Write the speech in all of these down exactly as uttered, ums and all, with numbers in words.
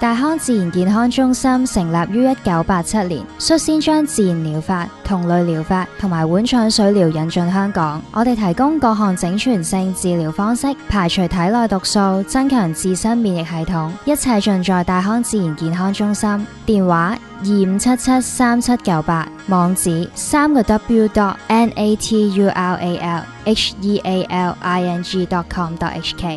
大康自然健康中心成立於一九八七年，率先將自然療法、同類療法同埋碗腸水療引進香港。我哋提供各項整全性治療方式，排除體內毒素，增強自身免疫系統，一切盡在大康自然健康中心。電話二五七七三七九八，網址三個 W dot N A T U R A L H E A L I N G dot com dot H K。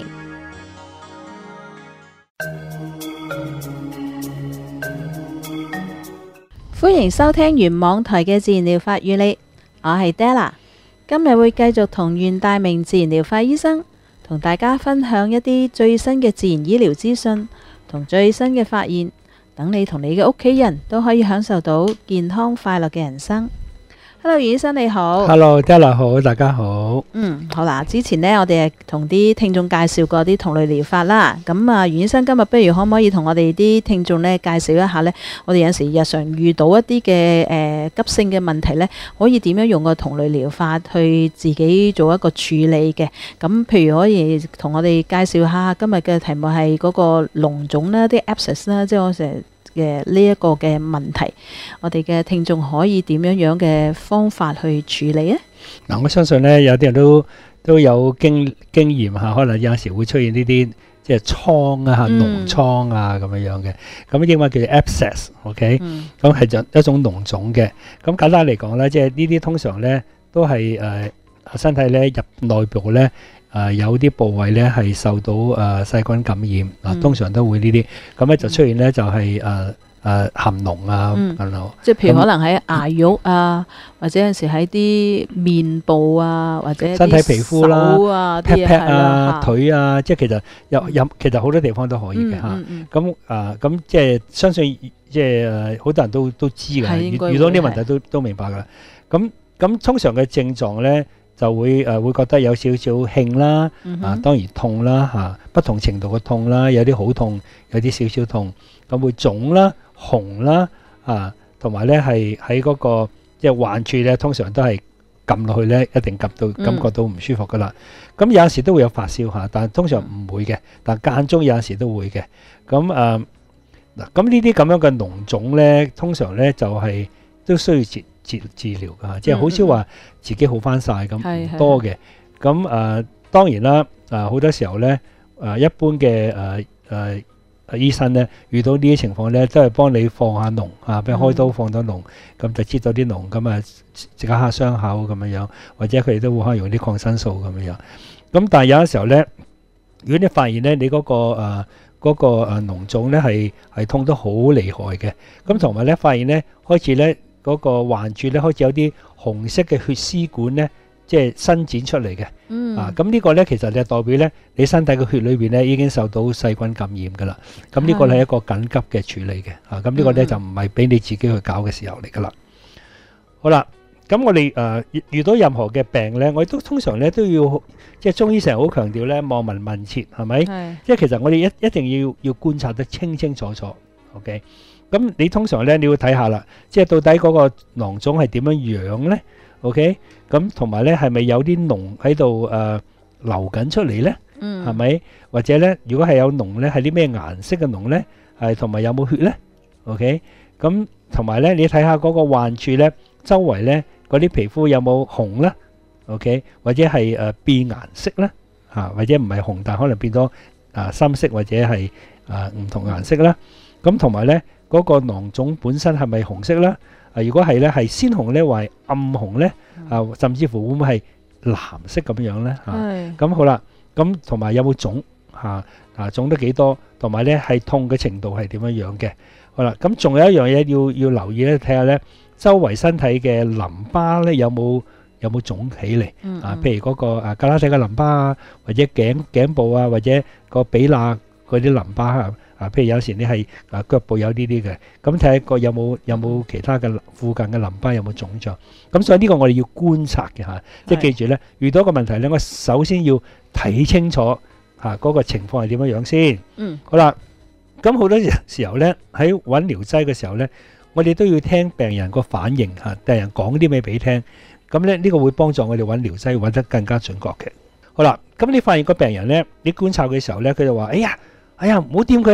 歡迎收聽原網台嘅自然療法與你，我係 Della， 今日會繼續同袁大明自然療法醫生同大家分享一啲最新嘅自然醫療資訊同最新嘅發現，等你同你嘅屋企人都可以享受到健康快樂嘅人生。Hello， 袁醫生你好。 Hello， Della 好，大家好。 嗯，好啦，之前呢，我哋係同啲聽眾介紹過啲同類療法啦。咁啊，袁醫生今日不如可唔可以同我哋啲聽眾呢介紹一下呢？我哋有時日常遇到一啲嘅誒急性嘅問題呢，可以點樣用個同類療法去自己做一個處理嘅？咁譬如可以同我哋介紹下今日嘅題目係嗰個膿腫啦，啲 abscess 啦，即係我成日嘅呢一個嘅問題，我哋嘅聽眾可以點樣樣嘅方法去處理呢？ 嗱，我相信咧，有啲人都都有經經驗嚇，可能有時會出現呢啲即係瘡啊、膿瘡啊咁樣樣嘅。咁英文叫做 abscess，OK？咁係就一種膿腫嘅。咁簡單嚟講咧，即係呢啲通常咧都係誒身體咧入內部咧。誒、呃、有啲部位咧係受到誒、呃、細菌感染，啊、嗯、通常都會呢啲，咁咧就出現咧就係誒誒含膿啊， 嗯嗯、 即係譬如可能喺牙肉啊，或者有陣時喺啲面部啊，或者身體皮膚啦、 啊、 pat pat 啊、腿啊，即係其實有有其實好多地方都可以嘅嚇。咁、 嗯嗯、 啊咁即係相信即係誒好多人都都知㗎，遇遇到呢啲問題都都明白㗎啦。咁咁通常嘅症狀咧。就會誒、呃、會覺得有少少興啦，嗯、啊當然痛啦嚇、啊，不同程度嘅痛啦，有啲好痛，有啲少少痛，咁會腫啦、紅啦啊，同埋咧係喺嗰個即係患處咧，通常都係撳落去咧，一定撳到感覺到唔舒服噶啦。咁、嗯、有陣時都會有發燒嚇，但係通常唔會嘅，但間中有陣時都會嘅。咁誒嗱，咁呢啲咁樣嘅膿腫咧，通常咧就係、是、都需要治治治療㗎，即係好少話自己好翻晒咁唔多嘅。咁誒、呃、當然啦，誒、呃、好多時候咧，誒、呃、一般嘅誒誒誒醫生咧，遇到呢啲情況咧，都係幫你放下膿啊，俾開刀放到膿，咁、嗯、就擠到啲膿，咁啊治下傷口咁樣樣，或者佢哋都會可能用啲抗生素咁樣樣。咁但係有陣時候咧，如果你發現咧你嗰、嗰個誒嗰、呃嗰個誒膿腫咧係係痛得好厲害嘅，咁同埋咧發現咧開始咧。嗰個患處咧開始有啲紅色嘅血絲管咧，即係伸展出嚟嘅。嗯。啊，咁呢個咧其實就代表咧，你身體嘅血裏邊咧已經受到細菌感染㗎啦。咁呢個係一個緊急嘅處理嘅。啊，咁呢個咧就唔係俾你自己去搞嘅時候嚟㗎啦。好啦，咁我哋誒遇遇到任何嘅病咧，我哋都通常咧都要，即係中醫成日好強調咧，望聞問切，係咪？係。即係其實我哋一一定要要觀察得清清楚楚。OK。咁你通常咧，你要睇下啦，即係到底嗰個囊腫係點樣樣咧 ？OK，咁同埋咧係咪有啲膿喺度誒流緊出嚟咧？嗯，係咪？或者咧，如果係有膿咧，係啲咩顏色嘅膿咧？係同埋有冇血咧 ？OK，咁同埋咧，你睇下嗰個患處咧，周圍咧嗰啲皮膚有冇紅咧 ？OK，或者係誒變顏色咧？嚇，或者唔係紅，但可能變咗啊深色或者係啊唔同顏色啦。咁同埋咧。嗰個囊腫本身係咪紅色咧？啊，如果係咧，係鮮紅咧，或係暗紅咧？啊，甚至乎會唔會係藍色咁樣咧？嚇，咁好啦，咁同埋有冇腫嚇？啊，腫得幾多？同埋咧係痛嘅程度係點樣樣嘅？好啦，咁仲有一樣嘢要要留意咧，睇下咧周圍身體嘅淋巴咧有冇有冇腫起嚟？啊，譬如嗰個啊胳肋底嘅淋巴啊，或者頸頸部啊，或者個髀罅嗰啲淋巴啊。啊，譬如有時你係啊腳部有呢啲嘅，咁睇下個有冇有冇其他嘅附近嘅淋巴有冇腫脹，咁所以呢個我哋要觀察嘅嚇，即係記住咧，遇到一個問題咧，我首先要睇清楚嚇嗰個情況係點樣樣先。嗯，好啦，咁好多時候咧喺揾療劑嘅時候咧，我哋都要聽病人個反應嚇，病人講啲咩俾你聽，咁咧呢個會幫助我哋揾療劑揾得更加準確嘅。好啦，咁你發現個病人咧，你觀察嘅時候咧，佢就話：哎呀！哎呀，唔好掂佢啊！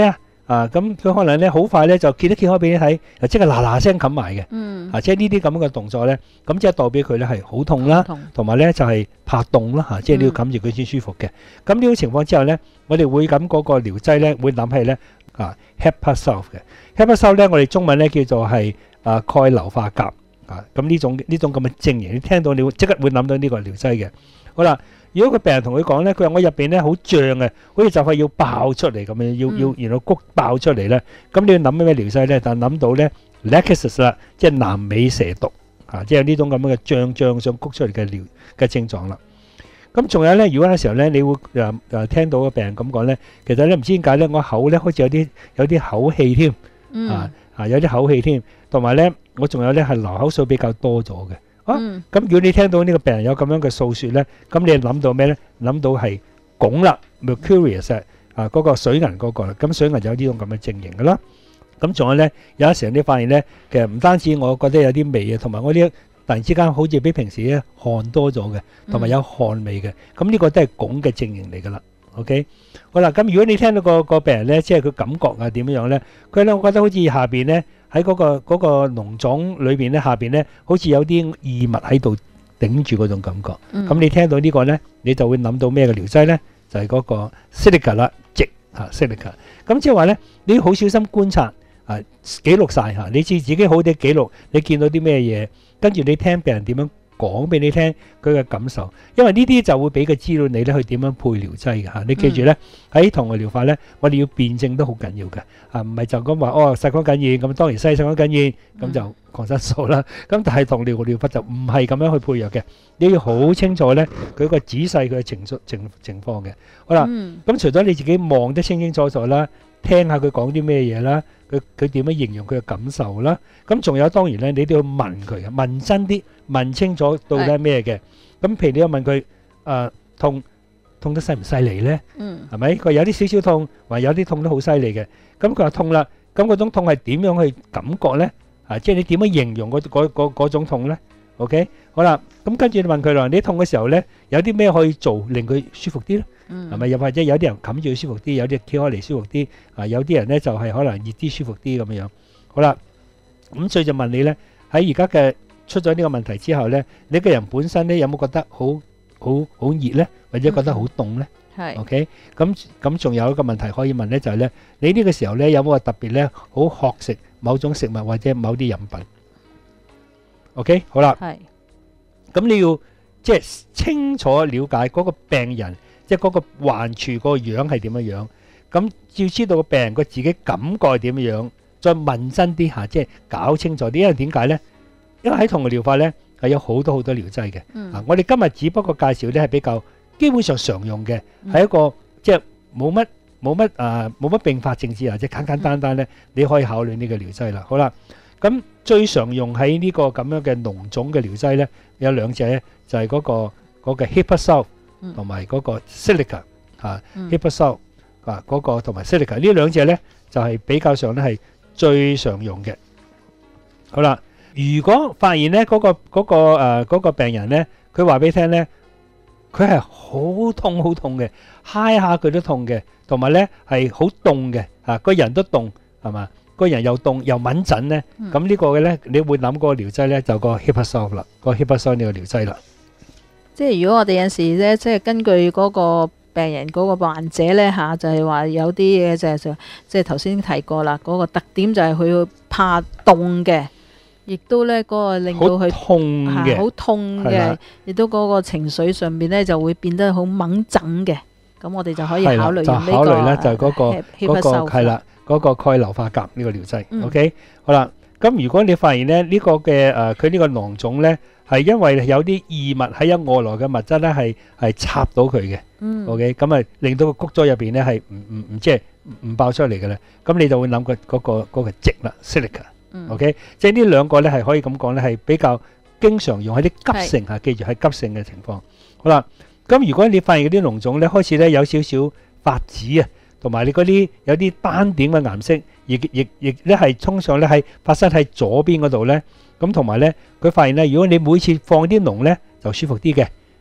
啊，咁佢可能咧好快咧就揭一揭開俾你睇，就即係嗱嗱聲冚埋嘅。 嗯， 啊，即係呢啲咁嘅動作咧，咁即係代表佢咧係好痛啦，同埋咧就係怕凍啦嚇，即係你要冚住佢先舒服嘅。咁呢種情況之後咧，我哋會咁嗰個療劑咧，會諗起咧啊 HepaSolve 嘅 HepaSolve 咧，我哋中文咧叫做係啊鈣硫化鉀啊。咁呢種呢種咁嘅症型，你聽到你會即刻會諗到呢個療劑嘅。好啦。如果個病人同佢講咧，佢話我入邊咧好脹嘅，好似就快要爆出嚟咁樣，要要然後谷爆出嚟咧，咁你要諗咩療劑咧？但係諗到咧 Lachesis 啦，即係南美蛇毒啊，即係呢種咁樣嘅脹脹想谷出嚟嘅療嘅症狀啦。咁仲有咧，如果有時候咧，你會誒誒聽到個病人咁講咧，其實咧唔知點解咧，我口咧好似有啲有啲口氣添，啊啊有啲口氣添，同埋咧我仲有咧係流口水比較多咗嘅。啊，咁如果你聽到呢個病人有咁樣嘅訴説咧，咁你諗到咩咧？諗到係汞啦 ，mercurius 啊，嗰個水銀嗰個啦。咁水銀有呢種咁嘅症型噶啦。咁仲有咧，有陣時你發現咧，其實唔單止我覺得有啲味啊，同埋我呢突然之間好似比平時咧汗多咗嘅，同埋有汗味嘅。咁呢個都係汞嘅症型嚟噶啦。OK，好啦，咁如果你聽到個個病人咧，即係佢感覺係點樣咧？佢咧，我覺得好似下邊咧。喺嗰個嗰個膿腫裏邊咧，下邊咧好似有啲異物喺度頂住嗰種感覺。咁你聽到呢個咧，你就會諗到咩嘅療劑咧？就係嗰個 Silica 啦，矽嚇 Silica。咁即係話咧，你要好小心觀察啊，記錄曬嚇，你自自己好啲記錄，你見到啲咩嘢，跟住你聽病人點樣講俾你聽佢嘅感受，因為呢啲就會俾個資料你咧去點樣配療劑嘅嚇。你記住咧，喺糖尿療法咧，我哋要辯證都好緊要嘅啊，唔係就咁話哦，細菌感染咁，當然細細菌感染咁就抗生素啦。咁但係糖尿療法就唔係咁樣去配藥嘅，你要好清楚咧佢個仔細佢嘅情緒情情況嘅。好啦，咁除咗你自己望得清清楚楚啦，聽下佢講啲咩嘢啦，佢佢點樣形容佢嘅感受啦，咁仲有當然咧，你都要問佢嘅，問真啲，問清楚到底係咩嘅。咁譬如你要問佢誒痛痛得犀唔犀利咧？嗯，係咪？佢有啲少少痛，或有啲痛得好犀利嘅。咁佢話痛啦，咁嗰種痛係點樣去感覺咧？啊，即係你點樣形容嗰嗰嗰嗰種痛咧？OK，好啦，咁跟住你問佢啦，你痛嘅時候咧，有啲咩可以做令佢舒服啲咧？係咪？又或者有啲人冚住佢舒服啲，有啲揭開嚟舒服啲。啊，有啲人咧就係可能熱啲舒服啲咁樣樣。好啦，咁所以就問你咧，喺而家嘅出咗呢個問題之後咧，你個人本身咧有冇覺得好好好熱咧，或者覺得好凍咧？係。OK，咁咁仲有一個問題可以問咧，就係咧，你呢個時候咧有冇話特別咧好渴食某種食物或者某啲飲品 ？OK， 好啦。係。咁你要即係清楚了解嗰個病人。即係嗰個患處個樣係點樣樣，咁要知道個病人個自己感覺係點樣樣，再問真啲嚇，即係搞清楚啲。因為點解咧？因為喺糖尿療法咧係有好多好多療劑嘅。嗯、啊，我哋今日只不過介紹咧係比較基本上常用嘅，係、嗯、一個即係冇乜冇乜啊冇乜併發症之啊，即係簡簡單單咧，你可以考慮呢個療劑啦。好啦，咁最常用喺呢個咁樣嘅膿腫嘅療劑咧，有兩隻咧，就係、是、嗰、那個嗰、那個 HepaSolve。同埋嗰個 Silica 嚇 HepaSolve 啊，嗰個同埋 Silica 呢兩隻咧就係比較上咧係最常用嘅。好啦，如果發現咧嗰個嗰個誒嗰個病人咧，佢話俾你聽咧，佢係好痛好痛嘅，揩下佢都痛嘅，同埋咧係好凍嘅嚇，個人都凍係嘛，個人又凍又敏疹咧，咁呢個嘅咧，你會諗嗰個療劑咧就個 HepaSolve 啦，個 HepaSolve 呢個療劑啦。 即係如果我哋有時咧，即係根據嗰個病人嗰個患者咧嚇，就係話有啲嘢就係就即係頭先提過啦，嗰個特點就係佢怕凍嘅，亦都咧嗰個令到佢痛嘅， 好痛嘅，亦都嗰個情緒上邊咧就會變得好掹整嘅。咁我哋就可以考慮用呢個。就考慮咧就係嗰個嗰個係啦，嗰個鈣硫化鉀呢個療劑。OK，好啦，咁如果你發現咧呢個嘅誒佢呢個囊腫咧，係因為有啲異物喺一外來嘅物質咧，係係插到佢嘅。嗯。OK，咁啊令到個谷咗入邊咧係唔唔唔即係唔爆出嚟嘅咧。咁你就會諗個嗰個嗰個矽啦 ，Silica。嗯。OK，即係呢兩個咧係可以咁講咧係比較經常用喺啲急性嚇，記住係急性嘅情況。好啦，咁如果你發現嗰啲膿腫咧開始咧有少少發紫啊，同埋你嗰啲有啲斑點嘅顏色，亦亦亦咧係通常咧係發生喺左邊嗰度咧。咁同埋咧，佢發現咧，如果你每次放啲膿咧，就舒服啲嘅。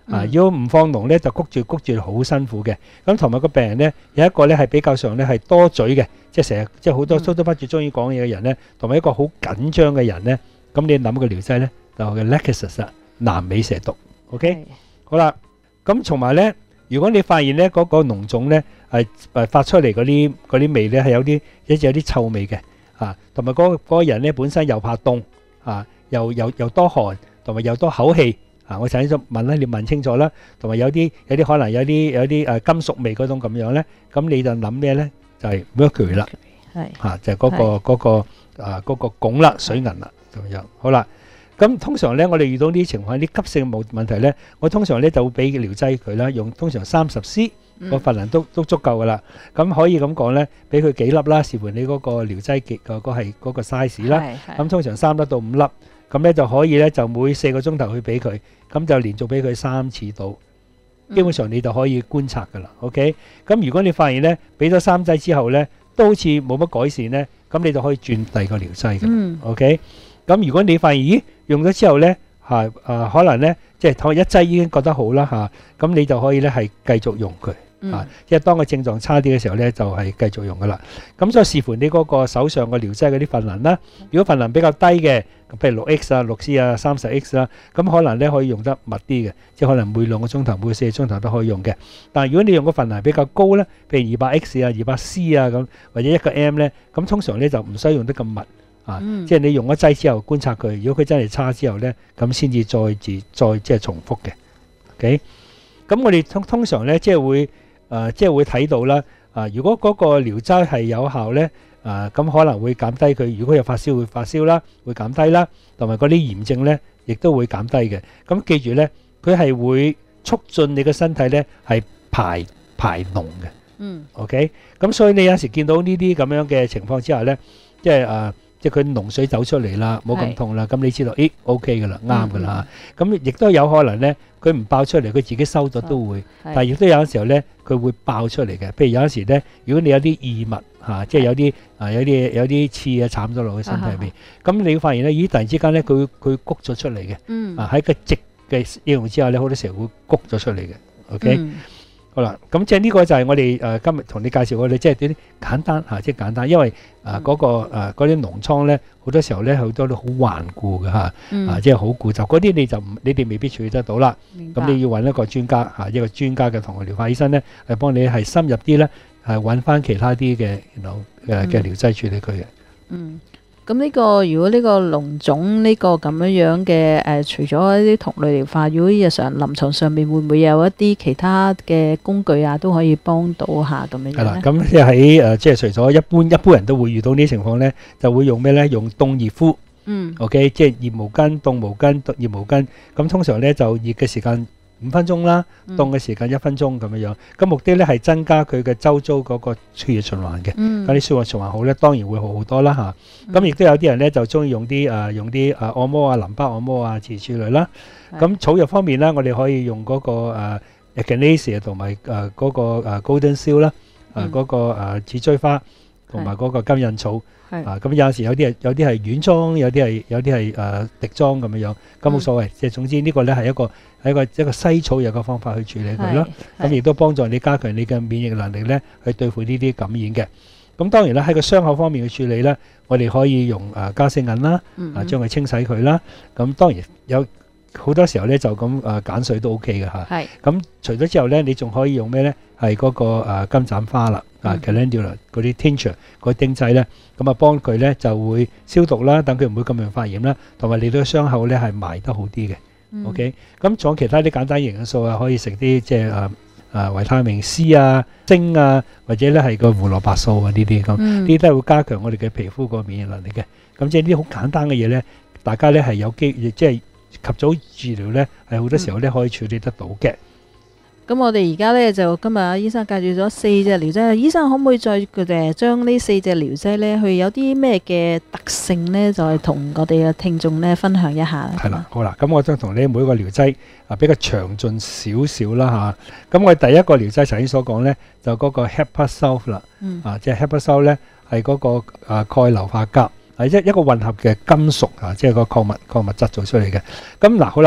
啊，如果唔放膿咧，就谷住谷住好辛苦嘅。咁同埋個病人咧，有一個咧係比較上咧係多嘴嘅，即係成日即係好多蘇多巴住中意講嘢嘅人咧，同埋一個好緊張嘅人咧，咁你諗個療劑咧就係 Lachesis 南美蛇毒。OK，好啦，咁同埋咧，如果你發現咧嗰個膿腫咧係誒發出嚟嗰啲嗰啲味咧係有啲一直有啲臭味嘅，啊，同埋嗰嗰個人咧本身又怕凍，啊，又又又多汗，同埋又多口氣。啊！我首先想問咧，你問清楚啦，同埋有啲有啲可能有啲有啲誒金屬味嗰種咁樣咧，咁你就諗咩咧？就係 mercury 啦，係嚇，就係嗰個嗰個啊嗰個汞啦、水銀啦咁樣。好啦，咁通常咧，我哋遇到呢啲情況，啲急性冇問題咧，我通常咧就會俾療劑佢啦，用通常三十 c 個份量都都足夠噶啦。咁可以咁講咧，俾佢幾粒啦，視乎你嗰個療劑嘅個個係嗰個 size 啦。咁通常三粒到五粒。咁咧就可以咧，就每四個鐘頭去俾佢，咁就連續俾佢三次到，基本上你就可以觀察噶啦。OK，咁如果你發現咧，俾咗三劑之後咧，都好似冇乜改善咧，咁你就可以轉第二個療劑嘅。OK，咁如果你發現咦用咗之後咧，係誒可能咧，即係同一劑已經覺得好啦嚇，咁你就可以咧係繼續用佢。啊！即係當個症狀差啲嘅時候咧，就係繼續用噶啦。咁所以視乎你嗰個手上個療劑嗰啲份量啦。如果份量比較低嘅，譬如六 X 啊、六 C 啊、三十 X 啦，咁可能咧可以用得密啲嘅，即係可能每兩個鐘頭、每四個鐘頭都可以用嘅。但係如果你用個份量比較高咧，譬如二百 X 啊、二百 C 啊咁，或者一個 M 咧，咁通常咧就唔需要用得咁密啊。即係你用一劑之後觀察佢，如果佢真係差之後咧，咁先至再自再即係重複嘅。OK，咁我哋通通常咧即係會。誒、呃、即係會睇到啦，啊、呃、如果嗰個療劑係有效咧，啊、呃、咁可能會減低佢。如果有發燒會發燒啦，會減低啦，同埋嗰啲炎症咧，亦都會減低嘅。咁記住咧，佢係會促進你嘅身體咧係排排膿嘅。嗯。OK，咁所以你有時見到呢啲咁樣嘅情況之下咧，即係誒。呃即係佢膿水走出嚟啦，冇咁痛啦，咁你知道，咦 OK 噶啦，啱噶啦。咁亦都有可能咧，佢唔爆出嚟，佢自己收咗都會。但係亦都有陣時候咧，佢會爆出嚟嘅。譬如有陣時咧，如果你有啲異物嚇，即係有啲啊有啲有啲刺啊慘咗落去身體入邊，咁你會發現咧，咦突然之間咧，佢佢谷咗出嚟嘅。啊喺個直嘅應用之下咧，好多時候會谷咗出嚟嘅。OK。好啦，咁即係呢個就係我哋誒今日同你介紹過，你即係啲簡單嚇，即係簡單，因為誒嗰個誒嗰啲膿瘡咧，好多時候咧好多都好頑固嘅嚇，啊即係好固執，嗰啲你就唔你哋未必處理得到啦。咁你要揾一個專家嚇，一個專家嘅同學療法醫生咧，係幫你係深入啲咧，係揾翻其他啲嘅誒嘅療劑處理佢嘅。嗯。 咁呢個如果呢個膿腫呢個咁樣樣嘅誒，除咗一啲同類療法，如果日常臨床上面會唔會有一啲其他嘅工具啊，都可以幫到下咁樣樣咧？係啦， 咁即係喺誒，即係除咗一般一般人都會遇到呢啲情況咧，就會用咩咧？用凍熱敷。嗯。OK，即係熱毛巾、凍毛巾、熱毛巾。咁通常咧就熱嘅時間五分鐘啦，凍嘅時間一分鐘咁樣樣。咁目的咧係增加佢嘅周遭嗰個血液循環嘅。咁啲血液循環好咧，當然會好好多啦嚇。咁亦都有啲人咧就中意用啲誒用啲誒按摩啊、淋巴按摩啊、諸如此類啦。咁草藥方面咧，我哋可以用嗰個誒 Echinacea 同埋誒嗰個誒 Golden Seal 啦，誒嗰個誒紫錐花同埋嗰個金印草。啊，咁有陣時有啲係有啲係軟裝，有啲係有啲係誒滴裝咁樣樣，咁冇所謂。即係總之呢個咧係一個係一個一個西草藥嘅方法去處理佢咯。咁亦都幫助你加強你嘅免疫能力咧，去對付呢啲感染嘅。咁當然啦，喺個傷口方面去處理咧，我哋可以用誒加四銀啦，啊將佢清洗佢啦。咁當然有好多時候咧就咁誒鹼水都 OK 嘅嚇。係。咁除咗之後咧，你仲可以用咩咧？係嗰個誒金盞花啦。啊 calendula 嗰啲 tincture 嗰啲丁劑咧，咁啊幫佢咧就會消毒啦，等佢唔會咁樣發炎啦，同埋你對傷口咧係埋得好啲嘅。OK，咁仲有其他啲簡單營養素啊，可以食啲即係誒誒維他命 C 啊、鋅啊，或者咧係個胡蘿蔔素啊呢啲咁，呢啲都係會加強我哋嘅皮膚個免疫能力嘅。咁即係呢啲好簡單嘅嘢咧，大家咧係有機即係及早治療咧，係好多時候咧可以處理得到嘅。 咁我哋而家咧就今日阿醫生介紹咗四隻療劑，醫生可唔可以再誒將呢四隻療劑咧，佢有啲咩嘅特性咧，就係同我哋嘅聽眾咧分享一下。 係啦，好啦，咁我將同你每一個療劑啊比較詳盡少少啦嚇。咁我第一個療劑頭先所講咧，就嗰個 HepaSulf 啦，啊即係 HepaSulf 咧係嗰個啊鈣硫化鉀係一一個混合嘅金屬啊，即係個礦物礦物質做出嚟嘅。咁嗱好啦。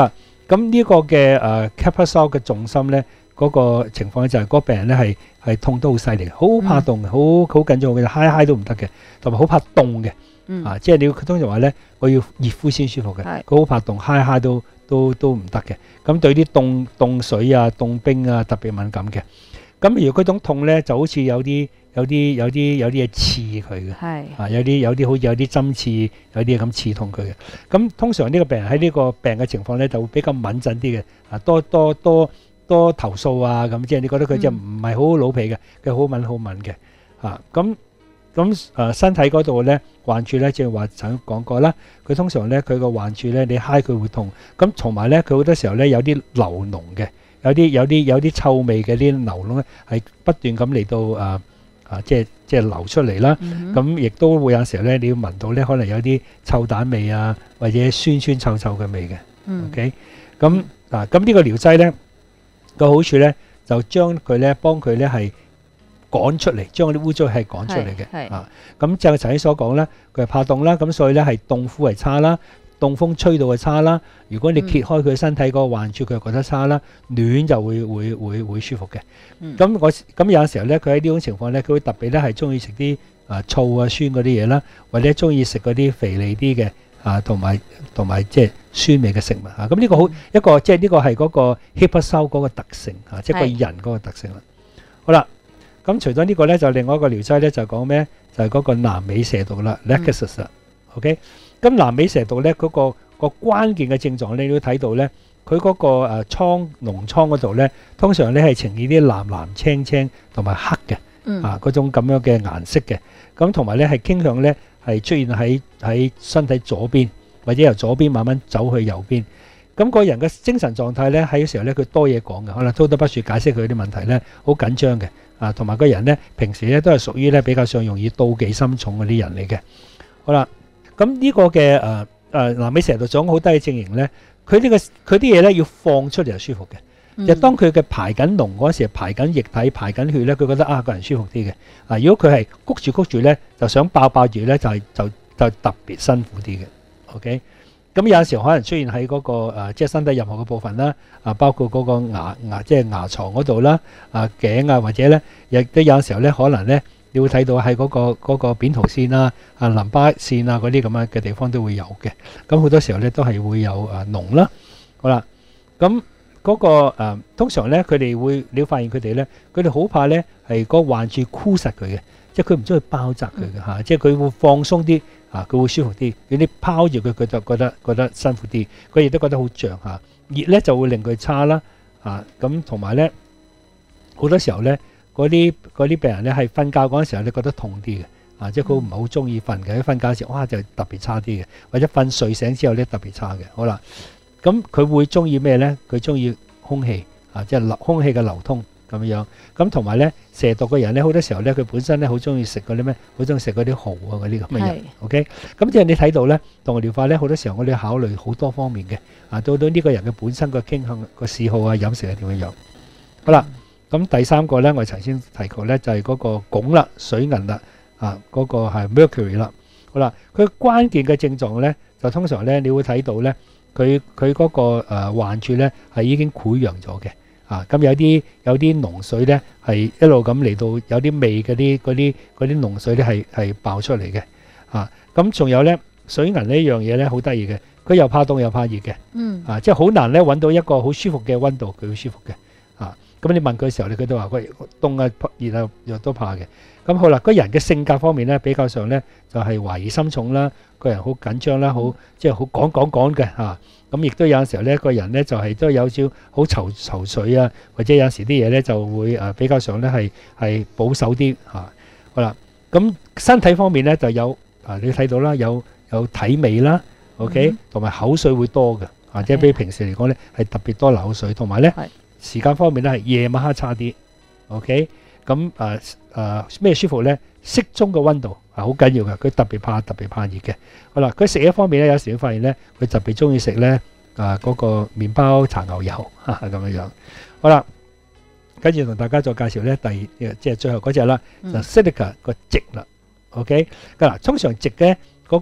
咁呢個嘅誒 Captisol 嘅重心咧，嗰個情況就係嗰個病人咧係係痛得好犀利，好怕凍嘅，好好緊張嘅，嗨嗨都唔得嘅，同埋好怕凍嘅。啊，即係你佢通常話咧，我要熱敷先舒服嘅，佢好怕凍，嗨嗨都都都唔得嘅。咁對啲凍凍水啊、凍冰啊特別敏感嘅。咁如果嗰種痛咧，就好似有啲有啲有啲有啲嘢刺佢嘅，啊有啲有啲好似有啲針刺，有啲咁刺痛佢嘅。咁通常呢個病人喺呢個病嘅情況咧，就會比較敏陣啲嘅，啊多多多多投訴啊咁，即係你覺得佢就唔係好好老皮嘅，佢好敏好敏嘅，啊咁。咁誒身體嗰度咧患處咧，即係話曾經講過啦。佢通常咧佢個患處咧，你揩佢會痛。咁同埋咧，佢好多時候咧有啲流膿嘅，有啲有啲有啲臭味嘅啲流膿咧，係不斷咁嚟到誒啊，即係即係流出嚟啦。咁亦都會有時候咧，你要聞到咧，可能有啲臭蛋味啊，或者酸酸臭臭嘅味嘅。OK，咁嗱，咁呢個療劑咧個好處咧，就將佢咧幫佢咧係趕出嚟，將嗰啲污糟係趕出嚟嘅，啊，咁就頭先所講啦，佢係怕凍啦，咁所以咧係凍敷係差啦，凍風吹到係差啦。如果你揭開佢身體嗰個患處，佢又覺得差啦，暖就會會會會舒服嘅。咁我咁有時候咧，佢喺呢種情況咧，佢會特別咧係中意食啲啊醋啊酸嗰啲嘢啦，或者中意食嗰啲肥膩啲嘅啊，同埋同埋即係酸味嘅食物啊。咁呢個好一個即係呢個係嗰個 Captisol 嗰個特性啊，即係個人嗰個特性啦。好啦。咁除咗呢個咧，就另外一個療劑咧，就講咩？就係嗰個南美蛇毒啦 ，Lachesis 啦 ，OK。咁南美蛇毒咧，嗰個個關鍵嘅症狀咧，你都睇到咧，佢嗰個誒瘡膿瘡嗰度咧，通常咧係呈現啲藍藍青青同埋黑嘅，啊嗰種咁樣嘅顏色嘅。咁同埋咧係傾向咧係出現喺喺身體左邊，或者由左邊慢慢走去右邊。咁個人嘅精神狀態咧，喺時候咧佢多嘢講嘅，可能滔滔不絕解釋佢啲問題咧，好緊張嘅。啊，同埋個人咧，平時咧都係屬於咧比較上容易妒忌心重嗰啲人嚟嘅。好啦，咁呢個嘅誒誒南美蛇毒種好低嘅症型咧，佢呢個佢啲嘢咧要放出嚟就舒服嘅。嗯、就當佢嘅排緊膿嗰時，排緊液體、排緊血咧，佢覺得啊個人舒服啲嘅。啊，如果佢係谷住谷住咧，就想爆爆住咧，就係、是、就就特別辛苦啲嘅。OK。咁有陣時可能出現喺嗰、那個、呃、即係身體任何嘅部分啦，啊，包括嗰個牙牙即係牙床嗰度啦，啊頸啊，或者咧，亦都有陣時候咧，可能咧，你會睇到喺嗰、那個嗰、那個扁桃腺啦、啊淋巴腺啊嗰啲咁樣嘅地方都會有嘅。咁好多時候咧都係會有啊膿啦。好啦，咁嗰、那個、呃、通常咧佢哋會，你會發現佢哋咧，佢哋好怕咧係個患處箍實佢嘅，即係佢唔中意包紮佢嘅嚇，即係佢會放鬆啲。啊，佢會舒服啲。如果你拋住佢，佢就覺得覺得辛苦啲。佢亦都覺得好脹嚇。熱咧就會令佢差啦。啊，咁同埋咧，好多時候咧，嗰啲嗰啲病人咧係瞓覺嗰陣時候，你覺得痛啲嘅。啊，即係佢唔係好中意瞓嘅。喺瞓覺嘅時候，哇就特別差啲嘅。或者瞓睡醒之後咧特別差嘅。好啦，咁佢會中意咩咧？佢中意空氣啊，即係流空氣嘅流通。咁樣，咁同埋咧，蛇毒嘅人咧，好多時候咧，佢本身咧好中意食嗰啲咩，好中意食嗰啲蠔啊嗰啲咁嘅人。OK，咁即係你睇到咧，動物療法咧，好多時候我哋考慮好多方面嘅，啊，到到呢個人嘅本身個傾向、個嗜好啊、飲食係點樣樣。好啦，咁第三個咧，我頭先提過咧，就係嗰個汞啦、水銀啦，啊，嗰個係 mercury 啦。好啦，佢關鍵嘅症狀咧，就通常咧，你會睇到咧，佢佢嗰個誒患處咧係已經潰瘍咗嘅。啊，咁有啲有啲膿水咧，係一路咁嚟到有啲味嗰啲嗰啲嗰啲膿水咧，係係爆出嚟嘅。啊，咁仲有咧水銀呢樣嘢咧，好得意嘅，佢又怕凍又怕熱嘅。嗯。啊，即係好難咧揾到一個好舒服嘅溫度，佢會舒服嘅。啊，咁你問佢嘅時候，你佢都話喂凍啊熱啊又都怕嘅。咁好啦，個人嘅性格方面咧，比較上咧就係懷疑心重啦，個人好緊張啦，好即係好講講講嘅嚇。咁亦都有陣時候咧，個人咧就係都有少好愁愁緒啊，或者有時啲嘢咧就會誒比較上咧係係保守啲嚇。好啦，咁身體方面咧就有啊，你睇到啦，有有體味啦 ，OK，同埋口水會多嘅，或者比平時嚟講咧係特別多流口水，同埋咧時間方面咧係夜晚黑差啲 ，OK。咁誒誒咩舒服咧？適中嘅溫度係好緊要嘅，佢特別怕特別怕熱嘅。好啦，佢食一方面咧，有時會發現咧，佢特別中意食咧啊嗰個麵包搽牛油嚇咁樣樣。好啦，跟住同大家再介紹咧，第二即係最後嗰隻啦，就 Silica 個矽啦。OK，嗱，通常矽咧嗰個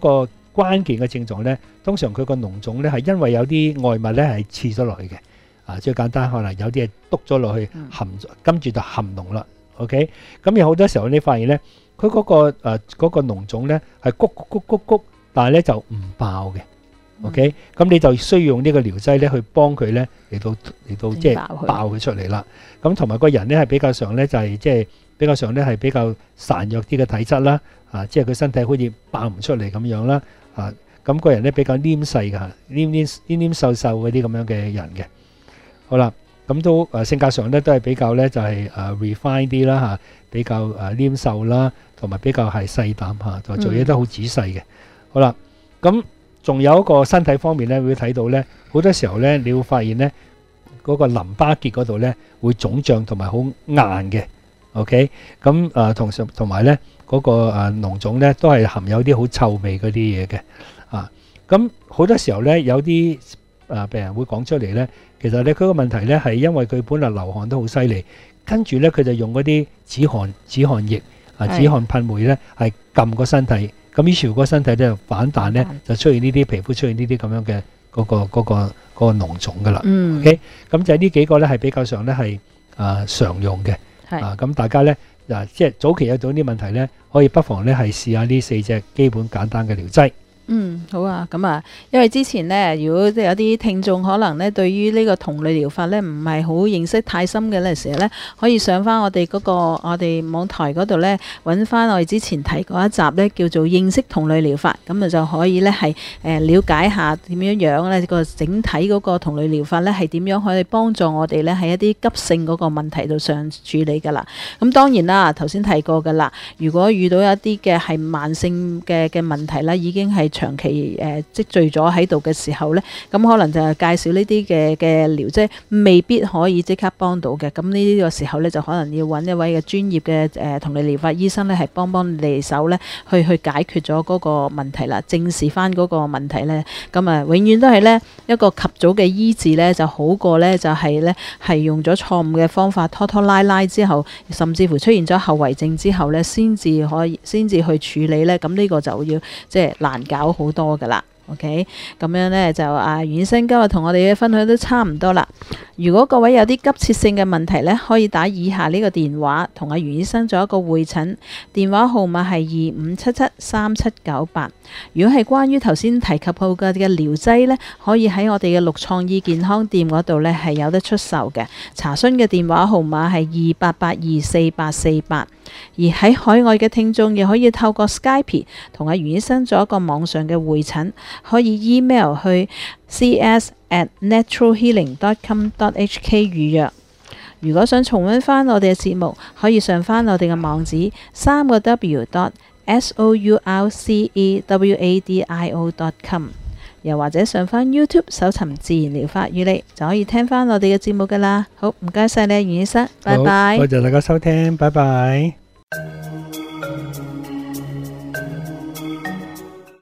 關鍵嘅症狀咧，通常佢個膿腫咧係因為有啲外物咧係刺咗落去嘅。啊，最簡單可能有啲係篤咗落去含，跟住就含膿啦。OK，咁有好多時候你發現咧，佢嗰個誒嗰個膿腫咧係谷谷谷谷谷，但係咧就唔爆嘅。OK，咁你就需要用呢個療劑咧去幫佢咧嚟到嚟到即係爆佢出嚟啦。咁同埋個人咧係比較上咧就係即係比較上咧係比較孱弱啲嘅體質啦。啊，即係佢身體好似爆唔出嚟咁樣啦。啊，咁個人咧比較黏細㗎，黏黏黏黏瘦瘦嗰啲咁樣嘅人嘅。好啦，咁都誒性格上咧都係比較咧就係誒 refine 啲啦嚇，比較誒黏瘦啦，同埋比較係細膽嚇，同埋做嘢都好仔細嘅。好啦，咁仲有一個身體方面咧，會睇到咧好多時候咧，你會發現咧嗰個淋巴結嗰度咧會腫脹同埋好硬嘅。OK，咁誒同上同埋咧嗰個誒膿腫咧都係含有啲好臭味嗰啲嘢嘅。啊，咁好多時候咧有啲誒病人會講出嚟咧，其實咧佢個問題咧係因為佢本來流汗都好犀利，跟住咧佢就用嗰啲止汗止汗液啊止汗噴霧咧係撳個身體，咁於是乎個身體咧就反彈咧就出現呢啲皮膚出現呢啲咁樣嘅嗰個嗰個嗰個膿腫噶啦。嗯，OK，咁就係呢幾個咧係比較上咧係誒常用嘅。啊，咁大家咧嗱，即係早期有到啲問題咧，可以不妨咧係試下呢四隻基本簡單嘅療劑。 嗯，好啊，咁啊，因為之前呢，如果有啲聽眾可能呢對於呢個銅類療法呢唔係好認識太深嘅呢時候呢，可以上翻我哋嗰、嗰個我哋網台嗰度呢，揾翻我哋之前提過一集呢，叫做認識銅類療法，咁啊就可以呢係誒了解下點樣樣呢個整體嗰個銅類療法呢係點樣可以幫助我哋呢喺一啲急性嗰個問題度上處理噶啦。咁當然啦，頭先提過噶啦，如果遇到一啲嘅係慢性嘅嘅問題啦，已經係長期誒、呃、積聚咗喺度嘅時候呢，咁可能就係介紹呢啲嘅嘅療劑，未必可以即刻幫到嘅。咁呢啲個時候呢，就可能要揾一位嘅專業嘅誒銅類療法醫生呢，係幫幫你哋手呢，去去解決咗嗰個問題啦，正視翻嗰個問題呢。咁啊，永遠都係呢一個及早嘅醫治呢，就好過呢，就係呢係用咗錯誤嘅方法拖拖拉拉之後，甚至乎出現咗後遺症之後呢，先至可以先至去處理呢。咁呢個就要即係難搞好多噶啦。OK， 咁樣呢，就啊袁醫生今日同我哋嘅分享都差唔多啦。如果各位有啲急切性嘅問題呢，可以打以下呢個電話同阿袁醫生做一個會診，電話號碼係二五七七三七九八。如果係關於頭先提及過嘅嘅療劑呢，可以喺我哋嘅陸創意健康店嗰度呢係有得出售嘅。查詢嘅電話號碼係二八八二四八四八。而喺海外嘅聽眾亦可以透過 Skype 同阿袁醫生做一個網上嘅會診，可以 email 去 c s at natural healing dot com dot h k 預約。如果想重溫翻我哋嘅節目，可以上翻我哋嘅網址三個 w dot s o u r c e w a d i o dot com， 又或者上翻 YouTube 搜尋自然療法與你，就可以聽翻我哋嘅節目噶啦。好，唔該晒你，袁醫生，拜拜。 多謝大家收聽，拜拜。